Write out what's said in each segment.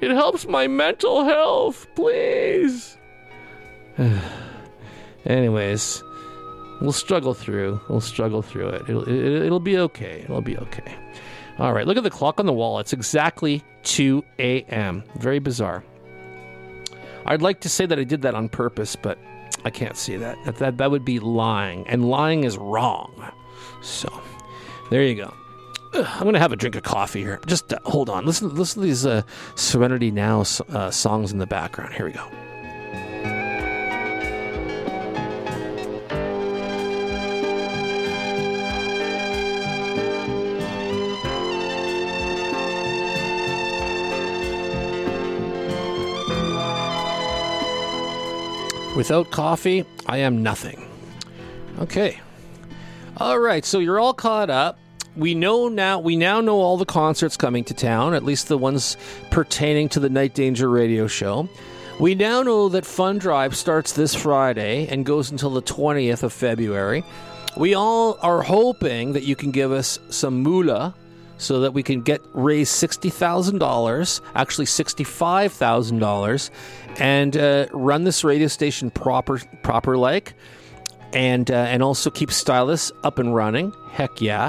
It helps my mental health. Please. Anyways, we'll struggle through it. It'll be okay. It'll be okay. All right, look at the clock on the wall. It's exactly 2 a.m. Very bizarre. I'd like to say that I did that on purpose, but I can't see that. That would be lying, and lying is wrong. So, there you go. I'm going to have a drink of coffee here. Just hold on. Listen to these Serenity Now songs in the background. Here we go. Without coffee, I am nothing. Okay. All right, so you're all caught up. We now know all the concerts coming to town, at least the ones pertaining to the Night Danger radio show. We now know that Fun Drive starts this Friday and goes until the 20th of February. We all are hoping that you can give us some moolah so that we can raise $60,000, actually $65,000, and run this radio station proper like, and also keep Stylus up and running. Heck yeah.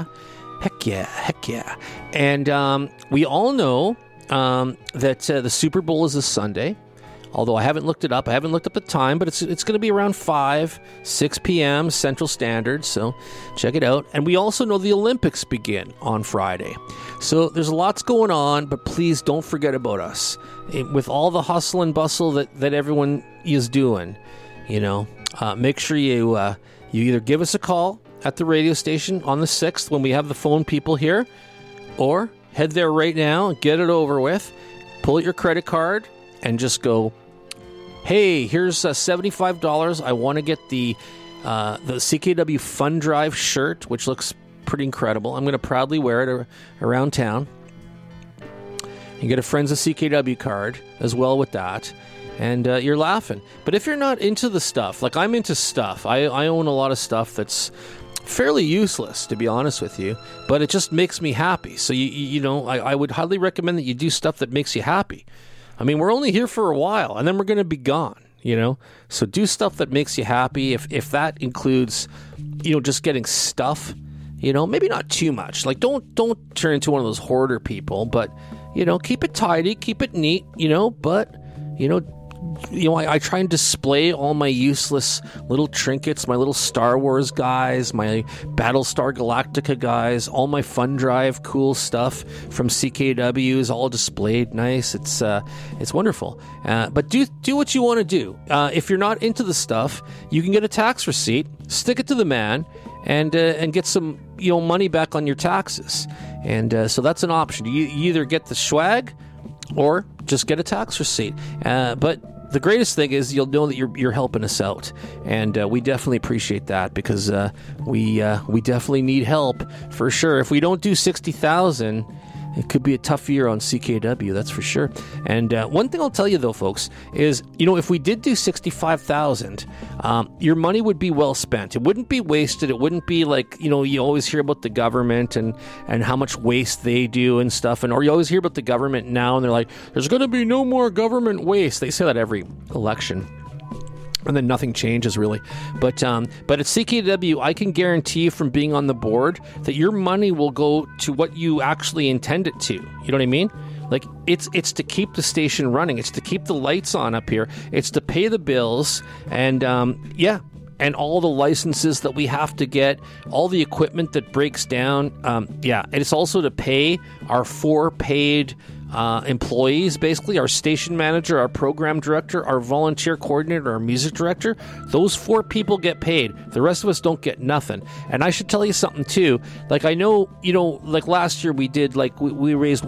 And we all know that the Super Bowl is this Sunday. Although I haven't looked it up. I haven't looked up the time, but it's going to be around 6 p.m. Central Standard, so check it out. And we also know the Olympics begin on Friday. So there's lots going on, but please don't forget about us. With all the hustle and bustle that everyone is doing, make sure you either give us a call at the radio station on the 6th when we have the phone people here, or head there right now and get it over with. Pull out your credit card and just go, hey, here's $75. I want to get the CKW Fun Drive shirt, which looks pretty incredible. I'm going to proudly wear it around town. You get a Friends of CKW card as well with that, and you're laughing. But if you're not into the stuff, like I'm into stuff, I own a lot of stuff that's fairly useless, to be honest with you, but it just makes me happy. So, I would highly recommend that you do stuff that makes you happy. I mean, we're only here for a while, and then we're going to be gone, So do stuff that makes you happy. If that includes, just getting stuff, maybe not too much. Like, don't turn into one of those hoarder people, but, keep it tidy, keep it neat, but, I try and display all my useless little trinkets, my little Star Wars guys, my Battlestar Galactica guys, all my Fun Drive cool stuff from CKW is all displayed nice. It's wonderful. But do what you want to do. If you're not into the stuff, you can get a tax receipt, stick it to the man, and get some money back on your taxes. And so that's an option. You either get the swag or just get a tax receipt. But the greatest thing is you'll know that you're helping us out, and we definitely appreciate that, because we definitely need help for sure. If we don't do 60,000, it could be a tough year on CKW, that's for sure. And one thing I'll tell you though, folks, is if we did do 65,000, your money would be well spent. It wouldn't be wasted. It wouldn't be like you always hear about the government and how much waste they do and stuff, or you always hear about the government now and they're like, there's going to be no more government waste. They say that every election. And then nothing changes, really. But at CKW, I can guarantee you from being on the board that your money will go to what you actually intend it to. You know what I mean? Like, it's to keep the station running. It's to keep the lights on up here. It's to pay the bills. And, and all the licenses that we have to get, all the equipment that breaks down. And it's also to pay our 4 paid employees, basically our station manager, our program director, our volunteer coordinator, our music director. Those 4 people get paid. The rest of us don't get nothing. And I should tell you something too. Like, I know, like last year we did, like we raised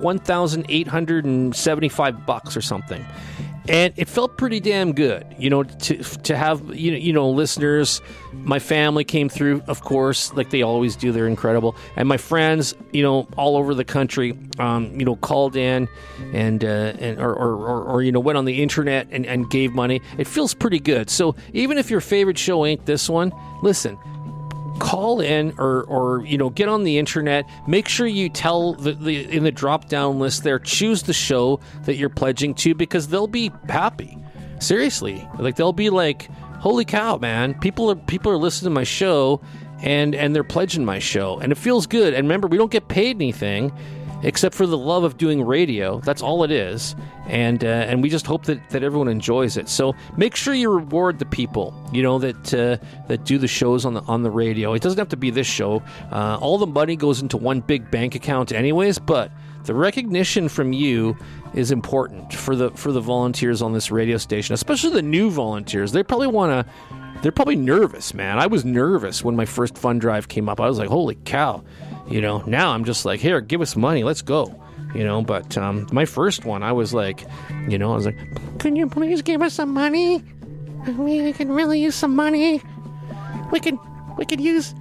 $1,875 or something. And it felt pretty damn good, to have, listeners. My family came through, of course, like they always do. They're incredible. And my friends, all over the country, called in and went on the internet and gave money. It feels pretty good. So even if your favorite show ain't this one, listen, call in or get on the internet. Make sure you tell in the drop down list there, choose the show that you're pledging to, because they'll be happy. Seriously, like they'll be like, holy cow, man, people are listening to my show and they're pledging my show, and it feels good. And remember, we don't get paid anything except for the love of doing radio. That's all it is. And we just hope that everyone enjoys it. So make sure you reward the people, that do the shows on the radio. It doesn't have to be this show. All the money goes into one big bank account anyways, but the recognition from you is important for the volunteers on this radio station, especially the new volunteers. They're probably nervous, man. I was nervous when my first fund drive came up. I was like, holy cow. Now I'm just like, here, give us money, let's go. But my first one, I was like, can you please give us some money? We can really use some money. We could use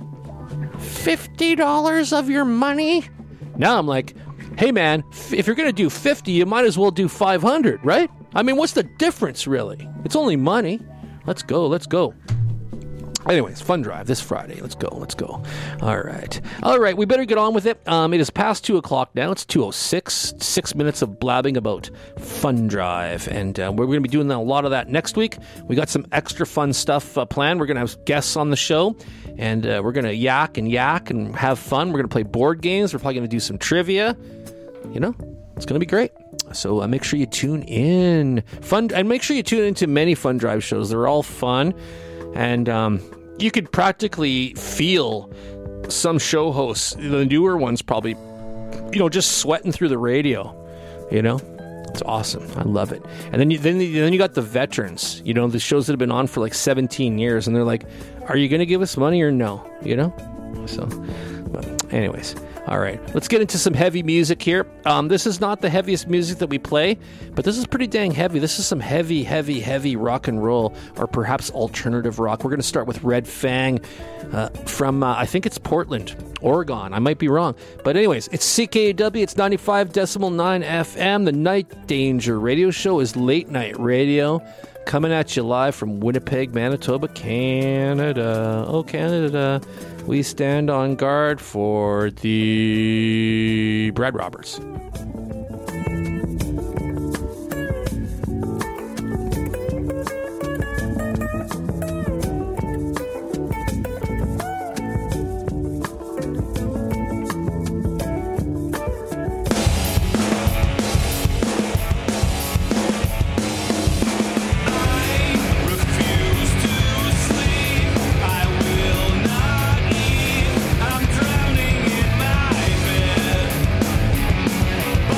$50 of your money. Now I'm like, hey man, if you're going to do 50, you might as well do 500, right? I mean, what's the difference really? It's only money. Let's go. Anyways, fun drive this Friday. Let's go. All right. We better get on with it. It is past 2:00 now. It's 2:06. 6 minutes of blabbing about fun drive, and we're going to be doing a lot of that next week. We got some extra fun stuff planned. We're going to have guests on the show, and we're going to yak and have fun. We're going to play board games. We're probably going to do some trivia. It's going to be great. So make sure you tune in. And make sure you tune into many fun drive shows. They're all fun, and you could practically feel some show hosts, the newer ones probably, just sweating through the radio. It's awesome. I love it. And then you got the veterans, the shows that have been on for like 17 years, and they're like, are you going to give us money or no? So, but anyways. All right, let's get into some heavy music here. This is not the heaviest music that we play, but this is pretty dang heavy. This is some heavy rock and roll, or perhaps alternative rock. We're going to start with Red Fang from, I think it's Portland, Oregon. I might be wrong. But anyways, it's CKAW. It's 95.9 FM. The Night Danger radio show is late night radio, coming at you live from Winnipeg, Manitoba, Canada. Oh, Canada. We stand on guard for the Brad Roberts. I'm drowning in my bed.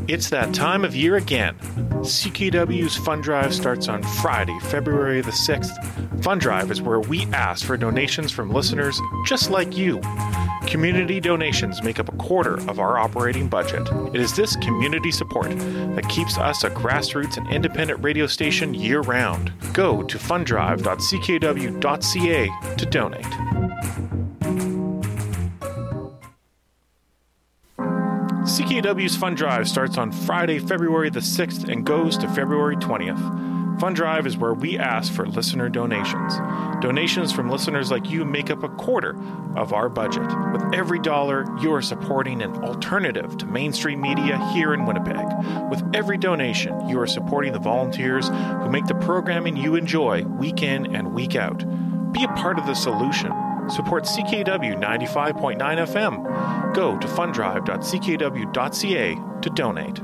It's that time of year again. CKW's Fund Drive starts on Friday, February the 6th. Fund Drive is where we ask for donations from listeners just like you. Community donations make up a quarter of our operating budget. It is this community support that keeps us a grassroots and independent radio station year-round. Go to funddrive.ckw.ca to donate. CKW's Fund Drive starts on Friday, February the 6th and goes to February 20th. Fund Drive is where we ask for listener donations. Donations from listeners like you make up a quarter of our budget. With every dollar, you are supporting an alternative to mainstream media here in Winnipeg. With every donation, you are supporting the volunteers who make the programming you enjoy week in and week out. Be a part of the solution. Support CKW 95.9 FM. Go to funddrive.ckw.ca to donate.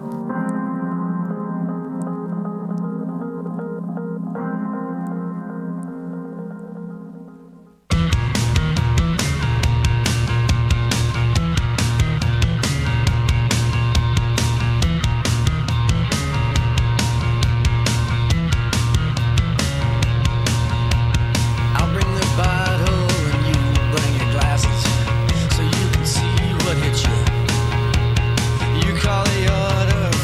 You call the order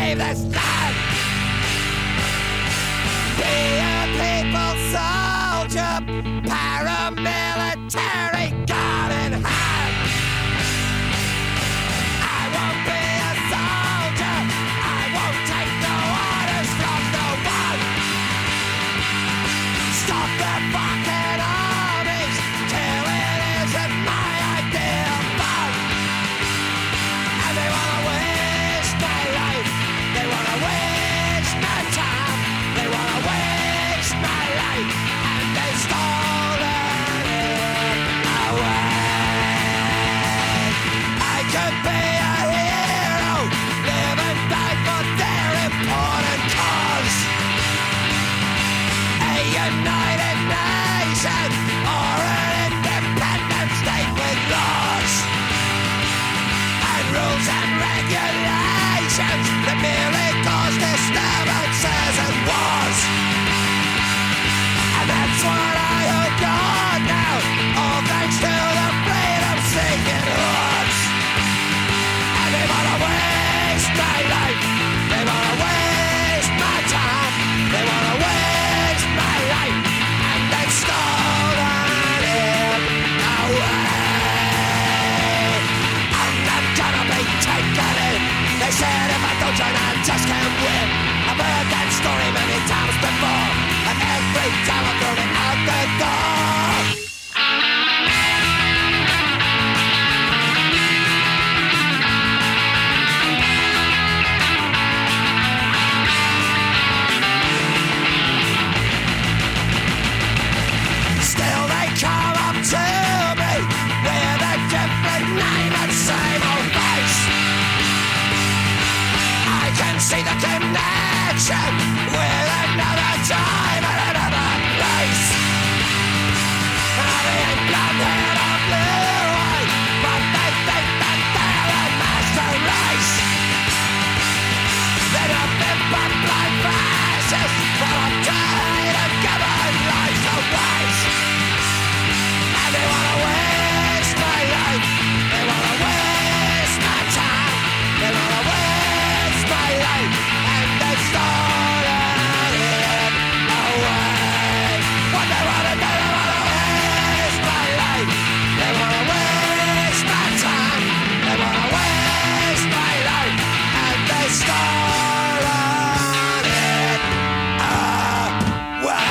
save this land. Be a people soldier, paramilitary gun in hand. I won't be a soldier, I won't take no orders from no one. Stop the fucking armies till it isn't my idea of fun. And they wanna waste my life, they wanna waste my time, they wanna waste my life, and they've stolen it away. I could be a hero, live and die for their important cause. A United Nation or an independent state with laws and rules and regulations that merely cause disturbances and wars. And that's what I hope on now, all thanks to the freedom-seeking hordes. And they wanna waste my life, they wanna waste my time, they wanna waste my life, and they've stolen it away. I'm not gonna be taken in. They said if I don't join, I just can't win. I've heard that story many times before, and every time I throw it out the door. Still they come up to me with a different name and same old face. I can see the connection with another time and another place. They ain't blonde-haired or blue-eyed, but they think that they're a master race. They're nothing but blind fascists, full of pride and giving lives to waste. And they wanna waste my life, they wanna waste my time, they wanna waste my life, and they've stolen it away. What they wanna do, they wanna waste my life, they wanna waste my time, they wanna waste my life, and they've stolen it away.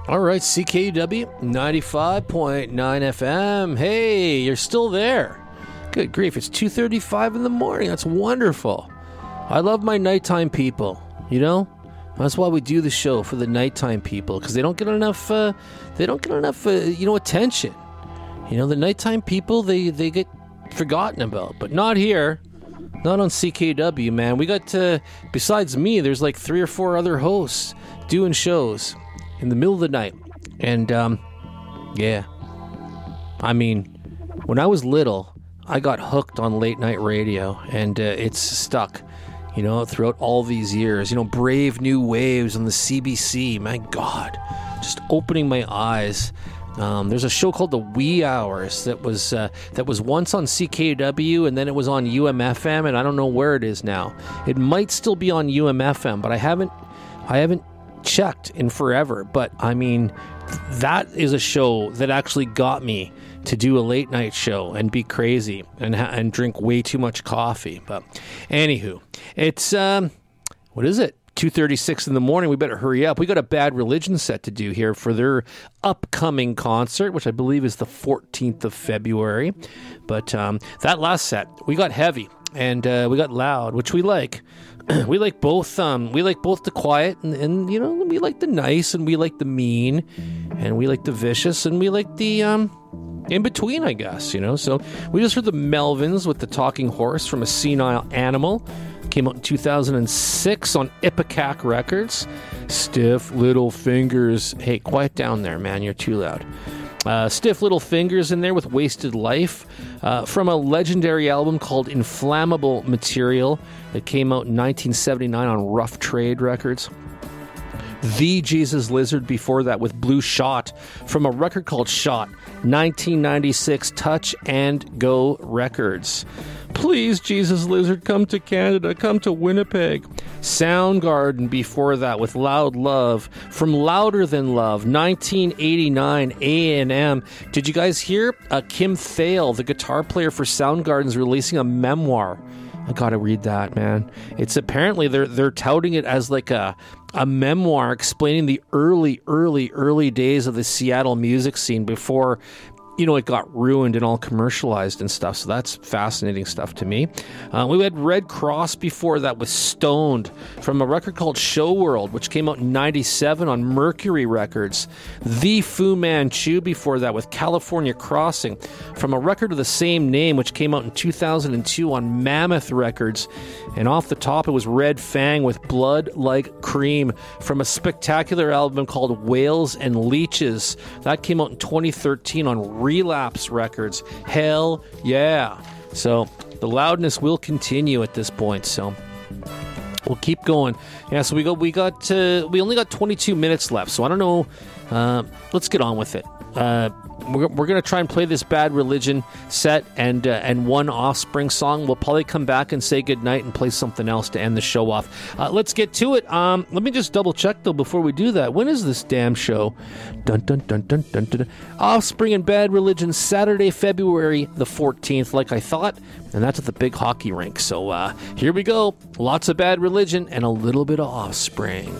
All right, CKUW 95.9 FM. Hey, you're still there. Good grief, it's 2:35 in the morning. That's wonderful. I love my nighttime people, you know? That's why we do the show, for the nighttime people, because they don't get enough attention. You know, the nighttime people, they get forgotten about, but not here. Not on CKW, man. We got, besides me, there's like 3 or 4 other hosts doing shows in the middle of the night. And, yeah. I mean, when I was little, I got hooked on late night radio, and it's stuck, you know, throughout all these years. You know, Brave New Waves on the CBC. My God, just opening my eyes. There's a show called The Wee Hours that was once on CKW, and then it was on UMFM, and I don't know where it is now. It might still be on UMFM, but I haven't checked in forever. But I mean, that is a show that actually got me to do a late night show and be crazy and drink way too much coffee. But anywho, it's what is it? 2:36 in the morning. We better hurry up. We got a Bad Religion set to do here for their upcoming concert, which I believe is the 14th of February. But that last set, we got heavy and we got loud, which we like. We like both. We like both the quiet and you know, we like the nice, and we like the mean, and we like the vicious, and we like the in between, I guess. You know. So we just heard the Melvins with The Talking Horse from A Senile Animal. Came out in 2006 on Ipecac Records. Stiff Little Fingers. Hey, quiet down there, man. You're too loud. Stiff Little Fingers in there with Wasted Life from a legendary album called Inflammable Material that came out in 1979 on Rough Trade Records. The Jesus Lizard before that with Blue Shot from a record called Shot, 1996 Touch and Go Records. Please, Jesus Lizard, come to Canada, come to Winnipeg. Soundgarden before that with Loud Love from Louder Than Love, 1989 A&M. Did you guys hear? Kim Thale, the guitar player for Soundgarden, is releasing a memoir. I gotta read that, man. It's apparently they're touting it as like a memoir explaining the early days of the Seattle music scene before, you know, it got ruined and all commercialized and stuff. So that's fascinating stuff to me. We had Red Cross before that with Stoned from a record called Show World, which came out in 97 on Mercury Records. The Fu Manchu before that with California Crossing from a record of the same name, which came out in 2002 on Mammoth Records. And off the top, it was Red Fang with Blood Like Cream from a spectacular album called Whales and Leeches. That came out in 2013 on Relapse Records. Hell yeah. So the loudness will continue at this point, so we'll keep going. Yeah, so we only got 22 minutes left, so I don't know. Let's get on with it. We're going to try and play this Bad Religion set and one Offspring song. We'll probably come back and say goodnight and play something else to end the show off. Let's get to it. Let me just double check, though, before we do that. When is this damn show? Dun, dun, dun, dun, dun, dun, dun. Offspring and Bad Religion, Saturday, February the 14th, like I thought. And that's at the big hockey rink. So here we go. Lots of Bad Religion and a little bit of Offspring.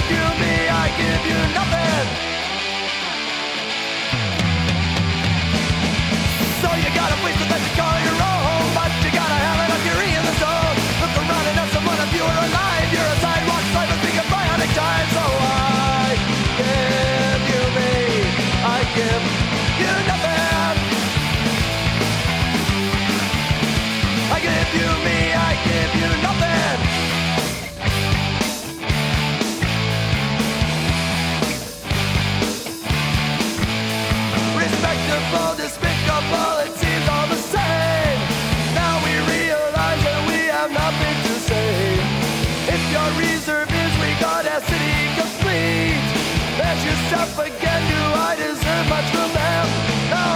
you me, I give you nothing. So you got a place that you call your own, but you gotta have enough fury in the zone. Look around and ask someone if you are alive. You're a sidewalk slave and speak a bionic time. So I give you me, I give you nothing. I give you me, I give you nothing. Respectable, despicable, it seems all the same. Now we realize that we have nothing to say. If your reserve is we got a city complete, ask yourself again, do I deserve much from them? No.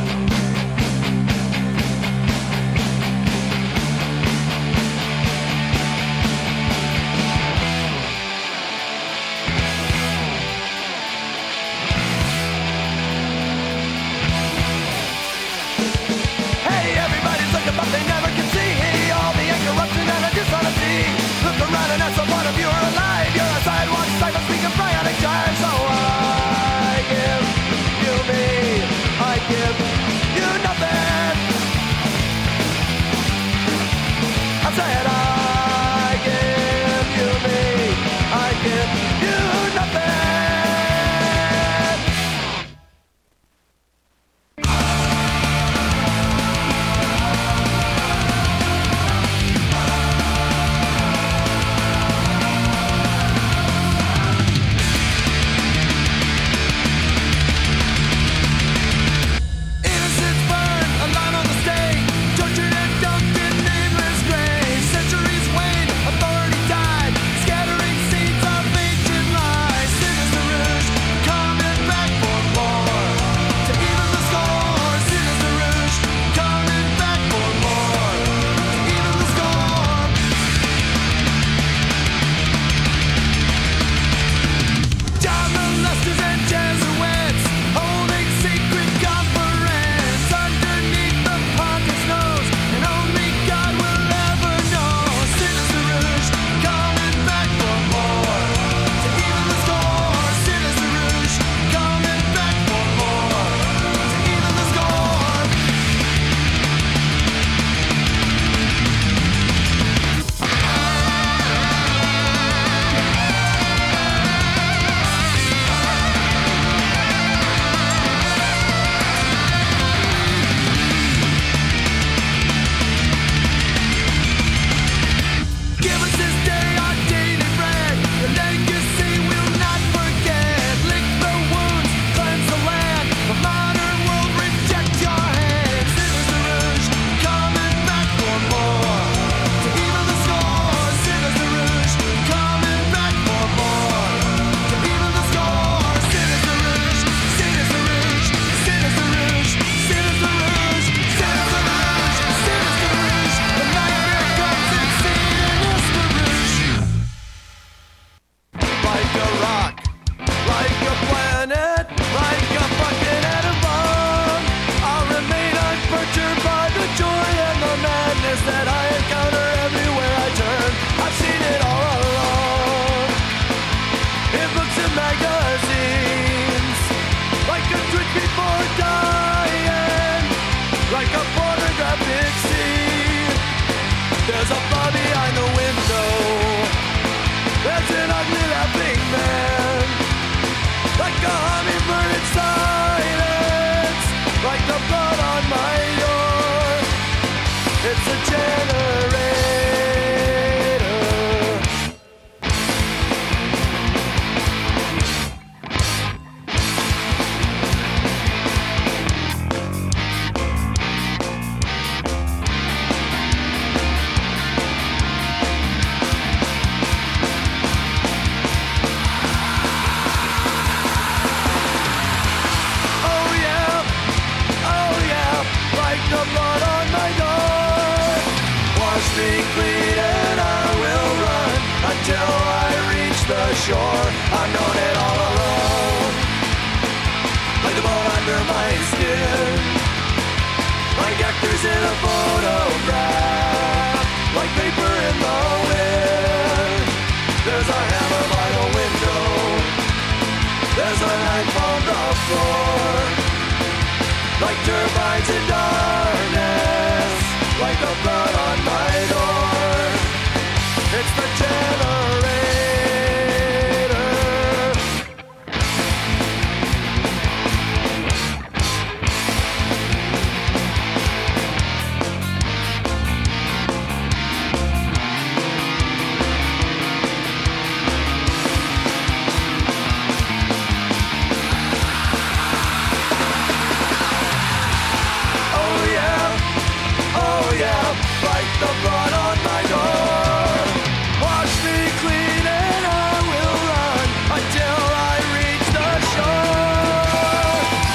But they never can see all the corruption and the dishonesty. Look around and ask someone if you're alive. You're a sidewalk type of speaking bionic time. So I give you me, I give you nothing. I said I give you me, I give you nothing. That I encounter everywhere I turn. I've seen it all along, in books and magazines, like a drink before dying, like a pornographic scene. There's a bar behind the window, there's an ugly laughing man, like a hummingbird in silence, like the blood on my door. It's a generator. Oh yeah, like the blood on my door. Me clean and I will run until I reach the shore. I've known it all along, like the bone under my skin, like actors in a photograph, like paper in the wind. There's a hammer by the window, floor, like turbines in darkness, like the blood on my door. It's the generator. Oh yeah, like the blood on my door. Wash me clean and I will run until I reach the shore.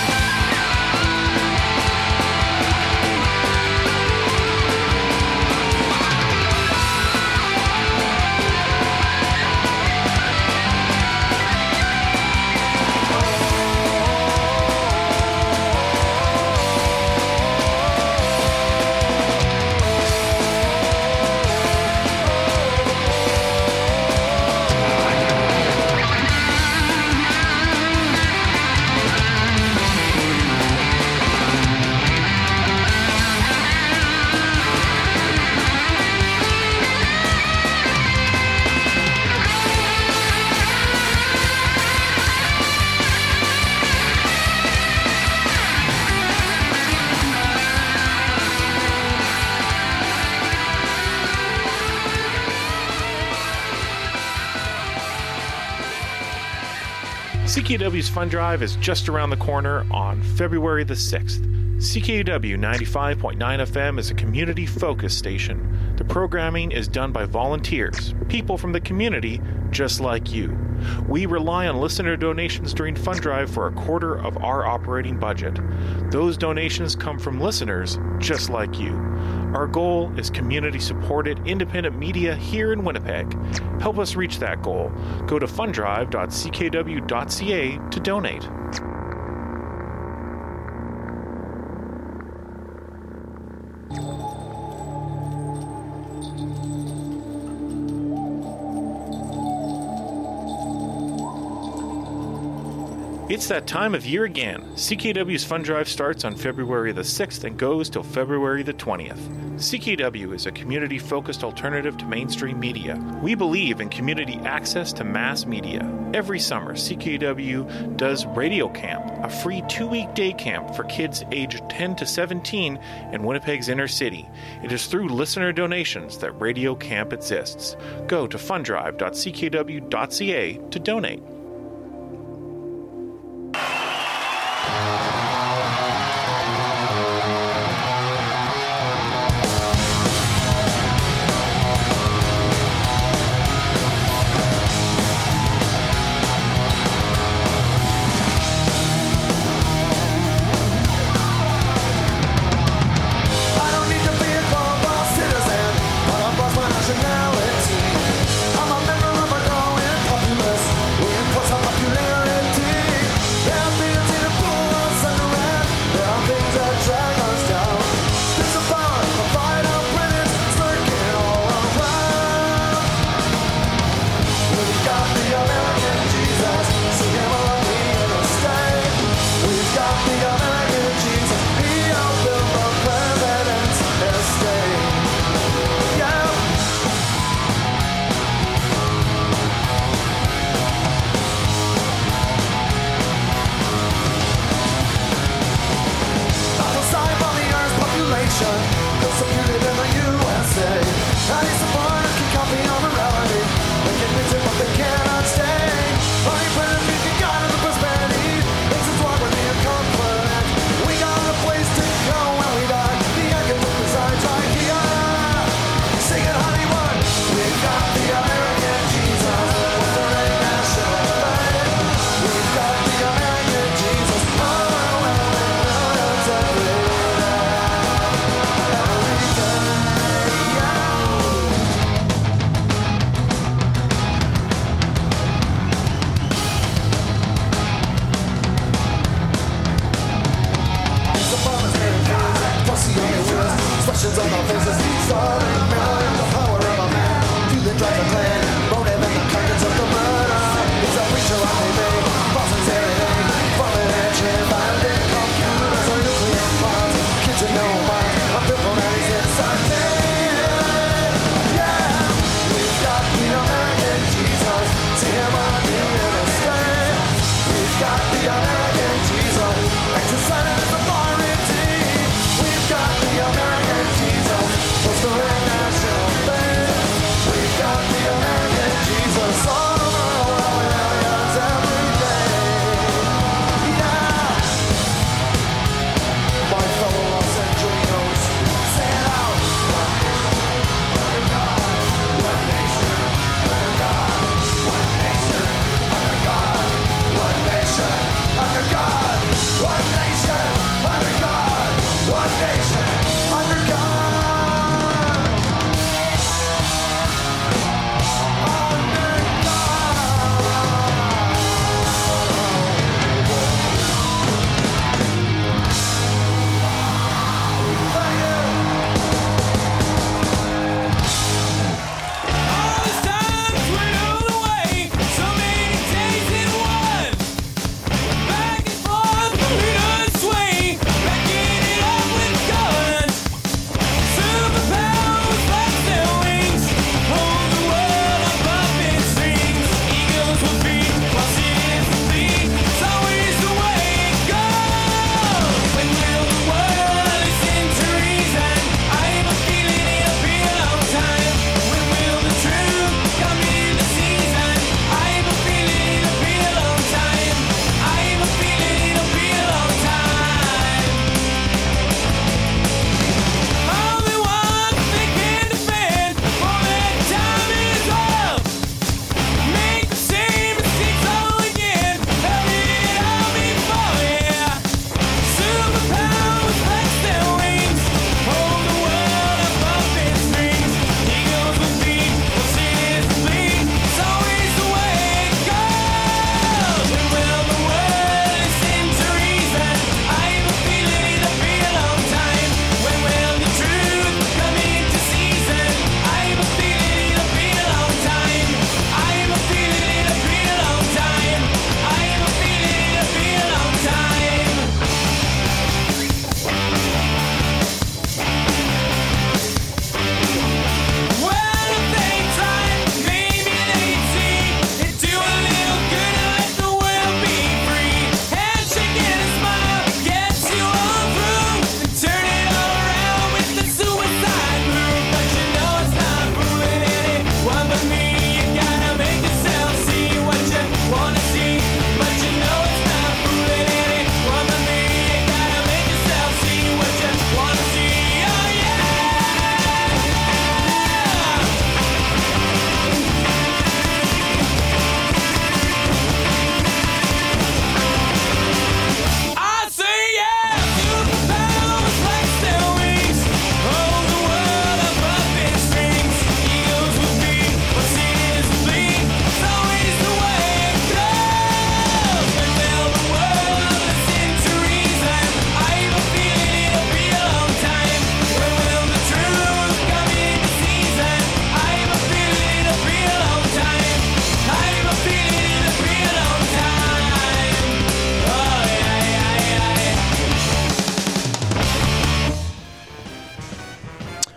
CKUW's Fun Drive is just around the corner on February the 6th. CKUW 95.9 FM is a community-focused station. The programming is done by volunteers, people from the community just like you. We rely on listener donations during Fun Drive for a quarter of our operating budget. Those donations come from listeners just like you. Our goal is community-supported independent media here in Winnipeg. Help us reach that goal. Go to fundrive.ckw.ca to donate. It's that time of year again. CKW's Fun Drive starts on February the 6th and goes till February the 20th. CKW is a community-focused alternative to mainstream media. We believe in community access to mass media. Every summer, CKW does Radio Camp, a free 2-week day camp for kids aged 10 to 17 in Winnipeg's inner city. It is through listener donations that Radio Camp exists. Go to fundrive.ckw.ca to donate. I'm a member of a growing populace. We enforce our popularity. expressions on our faces, starting melting the power of a man. Feeling drives a clan, motive and the carcass of the murder. It's a preacher on they make, false and tearing, falling and chain.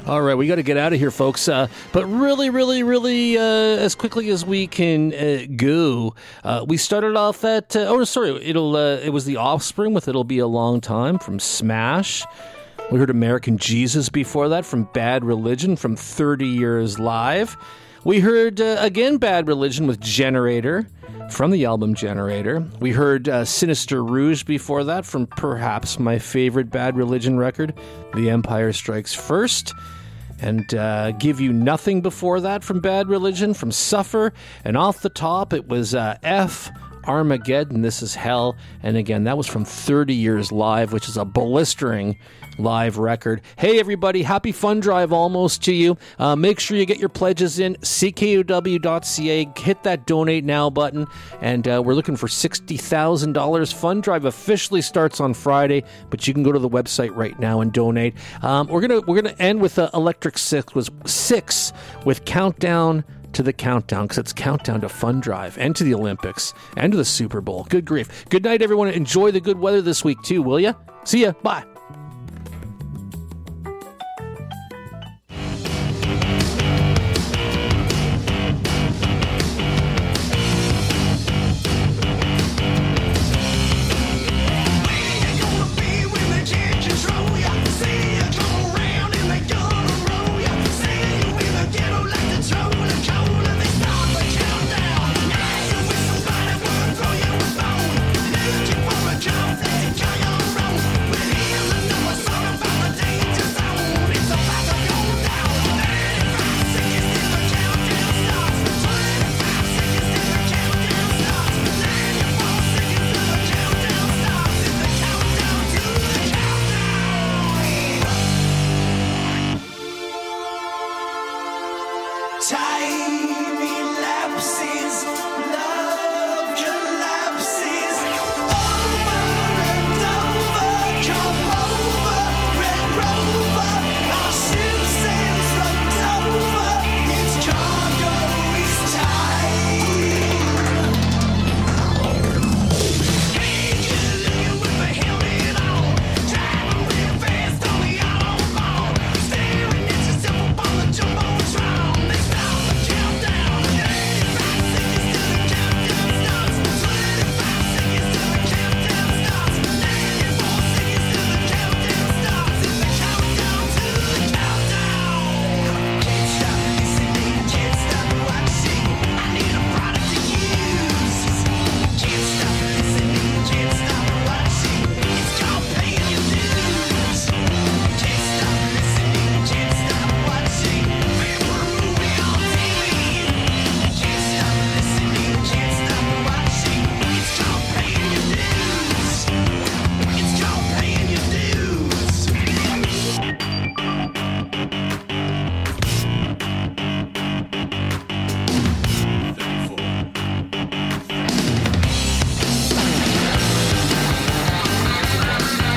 All right, we got to get out of here, folks. But really, as quickly as we can go, we started off at. It was The Offspring with "It'll Be a Long Time" from Smash. We heard American Jesus before that from Bad Religion from 30 Years Live. We heard, again, Bad Religion with Generator from the album Generator. We heard Sinister Rouge before that from perhaps my favorite Bad Religion record, The Empire Strikes First. And Give You Nothing before that from Bad Religion, from Suffer. And off the top, it was F, Armageddon, This Is Hell. And again, that was from 30 Years Live, which is a blistering live record. Hey, everybody, happy Fun Drive almost to you. Make sure you get your pledges in, ckuw.ca. Hit that Donate Now button. And we're looking for $60,000. Fun Drive officially starts on Friday, but you can go to the website right now and donate. We're gonna end with Electric Six with Countdown to the Countdown, because it's countdown to Fun Drive and to the Olympics and to the Super Bowl. Good grief. Good night, everyone. Enjoy the good weather this week, too, will ya? See ya. Bye.